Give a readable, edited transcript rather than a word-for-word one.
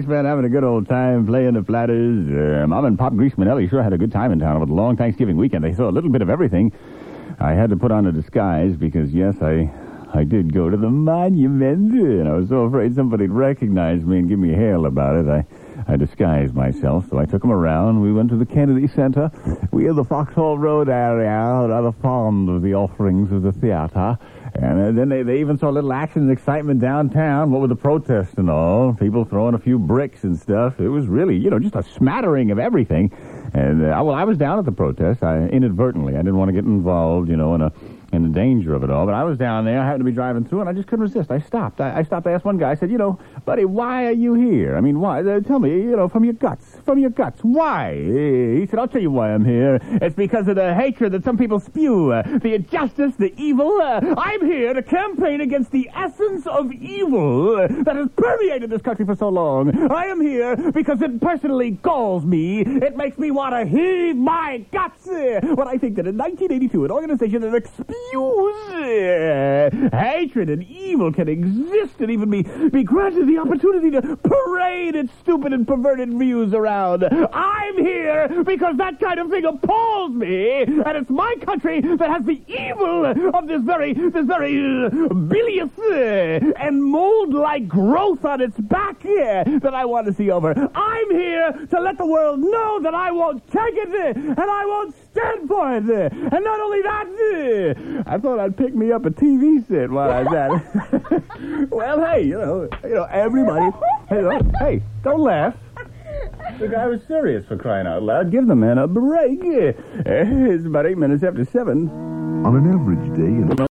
man, having a good old time playing the platters. Mom and Pop Grease Manelli sure had a good time in town over the long Thanksgiving weekend. They saw a little bit of everything. I had to put on a disguise because, yes, I did go to the monument, and I was so afraid somebody'd recognize me and give me hell about it. I disguised myself, so I took them around. We went to the Kennedy Center. We in the Foxhall Road area, rather fond of the offerings of the theater. And then they even saw a little action and excitement downtown, what with the protests and all, people throwing a few bricks and stuff. It was really, just a smattering of everything. And, I was down at the protest, inadvertently. I didn't want to get involved, in the danger of it all. But I was down there. I happened to be driving through, and I just couldn't resist. I stopped. I stopped. I asked one guy. I said, buddy, why are you here? I mean, why? Tell me, from your guts. From your guts. Why? He said, I'll tell you why I'm here. It's because of the hatred that some people spew, the injustice, the evil. I'm here to campaign against the essence of evil that has permeated this country for so long. I am here because it personally galls me. It makes me want to heave my guts. When I think that in 1982, an organization that hatred and evil can exist and even be granted the opportunity to parade its stupid and perverted views around. I'm here because that kind of thing appalls me, and it's my country that has the evil of this very bilious and mold-like growth on its back that I want to see over. I'm here to let the world know that I won't take it, and I won't stand for it. And not only that, I thought I'd pick me up a TV set while I was at it. Well, hey, everybody, hey, don't laugh. The guy was serious, for crying out loud. Give the man a break. It's about 8 minutes after 7. On an average day in